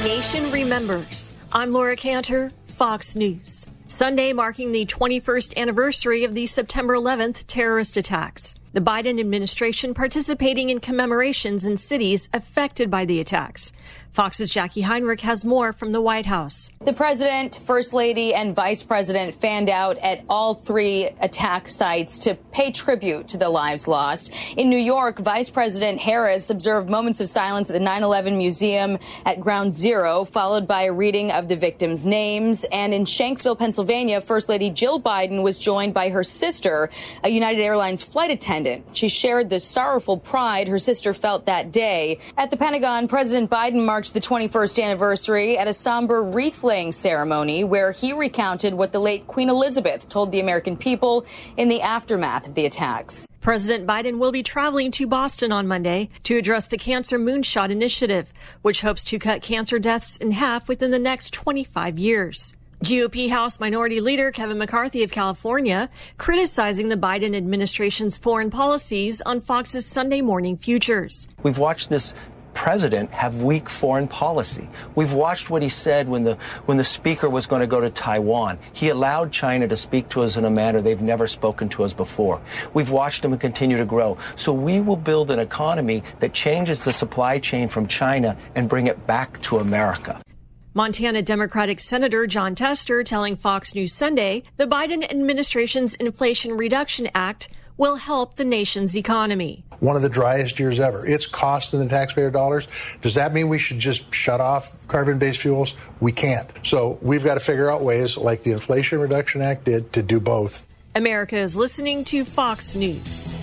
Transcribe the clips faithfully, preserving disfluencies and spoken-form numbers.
nation remembers. I'm Laura Cantor, Fox News. Sunday marking the twenty-first anniversary of the September eleventh terrorist attacks. The Biden administration participating in commemorations in cities affected by the attacks. Fox's Jackie Heinrich has more from the White House. The president, first lady, and vice president fanned out at all three attack sites to pay tribute to the lives lost. In New York, Vice President Harris observed moments of silence at the nine eleven Museum at Ground Zero, followed by a reading of the victims' names. And in Shanksville, Pennsylvania, First Lady Jill Biden was joined by her sister, a United Airlines flight attendant. She shared the sorrowful pride her sister felt that day. At the Pentagon, President Biden marked the twenty-first anniversary at a somber wreath-laying ceremony where he recounted what the late Queen Elizabeth told the American people in the aftermath of the attacks. President Biden will be traveling to Boston on Monday to address the Cancer Moonshot Initiative, which hopes to cut cancer deaths in half within the next twenty-five years. G O P House Minority Leader Kevin McCarthy of California criticizing the Biden administration's foreign policies on Fox's Sunday Morning Futures. We've watched this president have weak foreign policy. We've watched what he said when the when the speaker was going to go to Taiwan. He allowed China to speak to us in a manner they've never spoken to us before. We've watched them continue to grow. So we will build an economy that changes the supply chain from China and bring it back to America. Montana Democratic Senator John Tester telling Fox News Sunday the Biden administration's Inflation Reduction Act will help the nation's economy. One of the driest years ever. It's costing the taxpayer dollars. Does that mean we should just shut off carbon-based fuels? We can't. So we've got to figure out ways, like the Inflation Reduction Act did, to do both. America is listening to Fox News.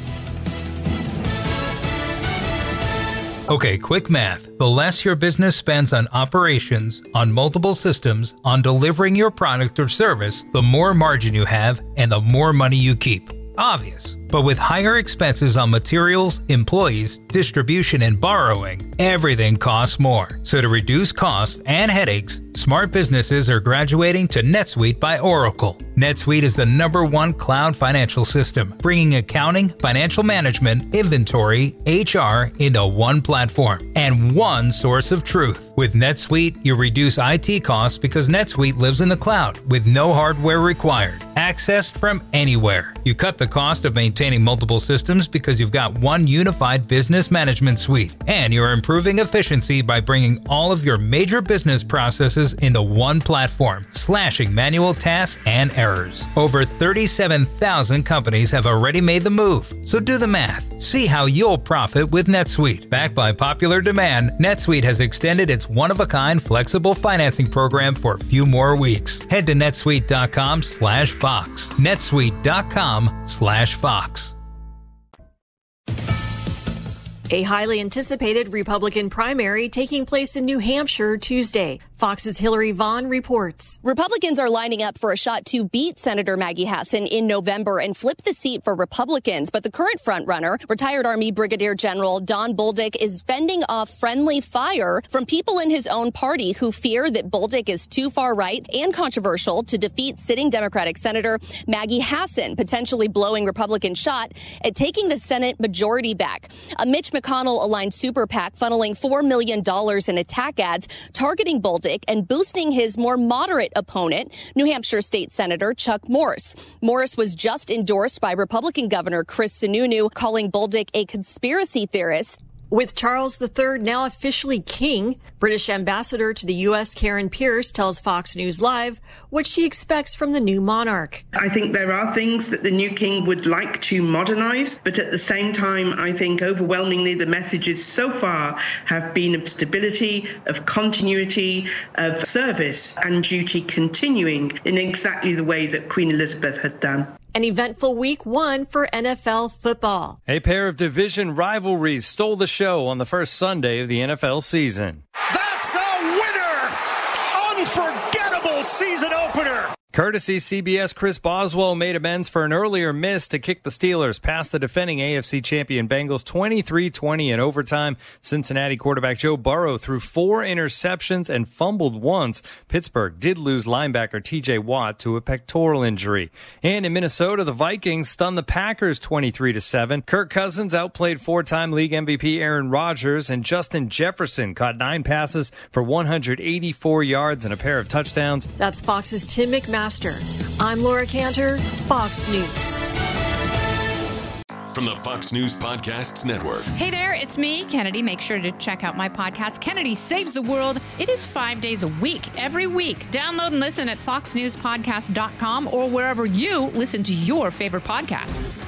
Okay, quick math. The less your business spends on operations, on multiple systems, on delivering your product or service, the more margin you have and the more money you keep. Obvious. But with higher expenses on materials, employees, distribution, and borrowing, everything costs more. So to reduce costs and headaches, smart businesses are graduating to NetSuite by Oracle. NetSuite is the number one cloud financial system, bringing accounting, financial management, inventory, H R into one platform and one source of truth. With NetSuite, you reduce I T costs because NetSuite lives in the cloud with no hardware required, accessed from anywhere. You cut the cost of maintaining multiple systems because you've got one unified business management suite, and you're improving efficiency by bringing all of your major business processes into one platform, slashing manual tasks and errors. Over thirty-seven thousand companies have already made the move, so do the math. See how you'll profit with NetSuite. Backed by popular demand, NetSuite has extended its one-of-a-kind flexible financing program for a few more weeks. Head to netsuite.com slash Fox. netsuite.com slash Fox. A highly anticipated Republican primary taking place in New Hampshire Tuesday. Fox's Hillary Vaughn reports. Republicans are lining up for a shot to beat Senator Maggie Hassan in November and flip the seat for Republicans. But the current frontrunner, retired Army Brigadier General Don Bolduc, is fending off friendly fire from people in his own party who fear that Bolduc is too far right and controversial to defeat sitting Democratic Senator Maggie Hassan, potentially blowing Republican shot at taking the Senate majority back. A Mitch McConnell-aligned super PAC funneling four million dollars in attack ads targeting Bolduc and boosting his more moderate opponent, New Hampshire State Senator Chuck Morse. Morse was just endorsed by Republican Governor Chris Sununu, calling Bolduc a conspiracy theorist. With Charles the Third now officially king, British Ambassador to the U S Karen Pierce tells Fox News Live what she expects from the new monarch. I think there are things that the new king would like to modernize, but at the same time, I think overwhelmingly the messages so far have been of stability, of continuity, of service and duty continuing in exactly the way that Queen Elizabeth had done. An eventful week one for N F L football. A pair of division rivalries stole the show on the first Sunday of the N F L season. That's a winner! Unforgettable season opener! Courtesy C B S, Chris Boswell made amends for an earlier miss to kick the Steelers past the defending A F C champion Bengals twenty-three twenty in overtime. Cincinnati quarterback Joe Burrow threw four interceptions and fumbled once. Pittsburgh did lose linebacker T J Watt to a pectoral injury. And in Minnesota, the Vikings stunned the Packers twenty-three to seven. Kirk Cousins outplayed four-time league M V P Aaron Rodgers, and Justin Jefferson caught nine passes for one hundred eighty-four yards and a pair of touchdowns. That's Fox's Tim McMaster. I'm Laura Cantor, Fox News. From the Fox News Podcasts Network. Hey there, it's me, Kennedy. Make sure to check out my podcast, Kennedy Saves the World. It is five days a week, every week. Download and listen at fox news podcast dot com or wherever you listen to your favorite podcast.